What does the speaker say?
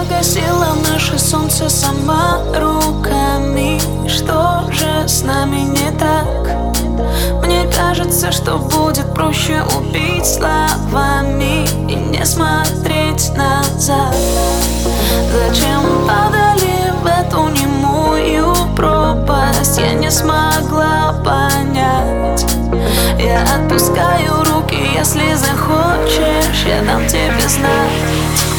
погасила наше солнце сама руками. Что же с нами не так? Мне кажется, что будет проще убить словами и не смотреть назад. Зачем падали в эту немую пропасть? Я не смогла понять. Я отпускаю руки, если захочешь, я дам тебе знать.